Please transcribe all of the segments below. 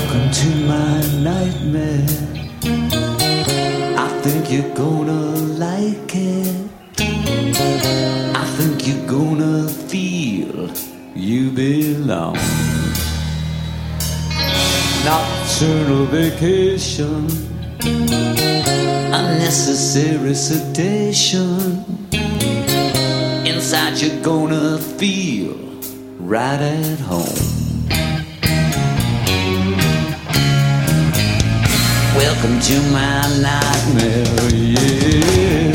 Welcome to my nightmare. I think you're gonna like it. I think you're gonna feel you belong. Nocturnal vacation, unnecessary sedation. Inside you're gonna feel right at home. Welcome to my nightmare, yeah.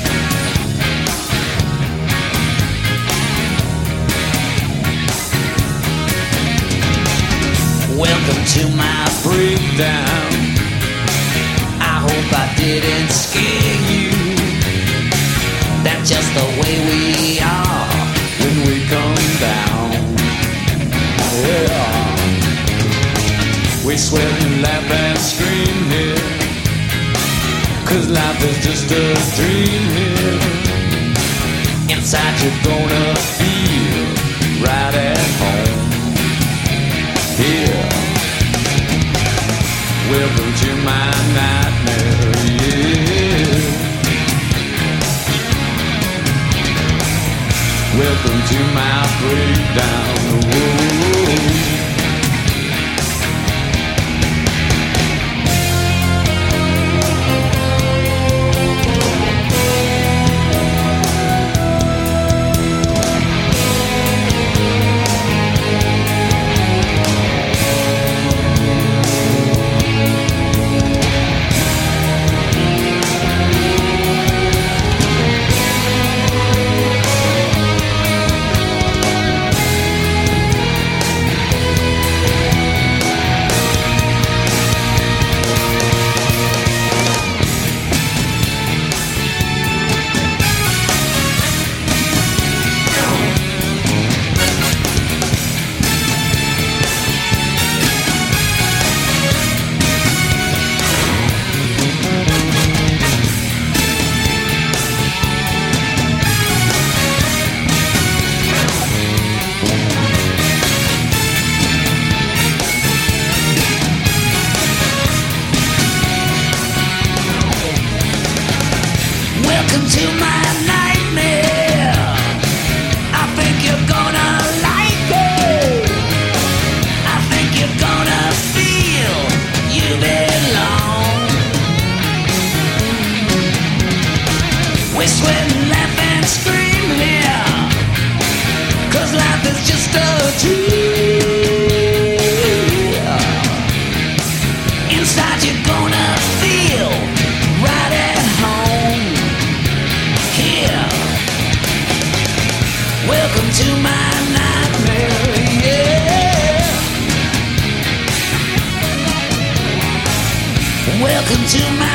Welcome to my breakdown. I hope I didn't scare you. That's just the way we are when we come down. Yeah. We sweat and laugh and scream here, 'cause life is just a dream here. Inside you're gonna feel right at home. Yeah. Welcome to my nightmare, yeah. Welcome to my breakdown, whoa. Welcome to my nightmare. I think you're gonna like it. I think you're gonna feel you belong. We sweat and laugh and scream here, 'cause life is just a dream. Inside you're gonna feel right at home. Welcome to my nightmare, yeah. Welcome to my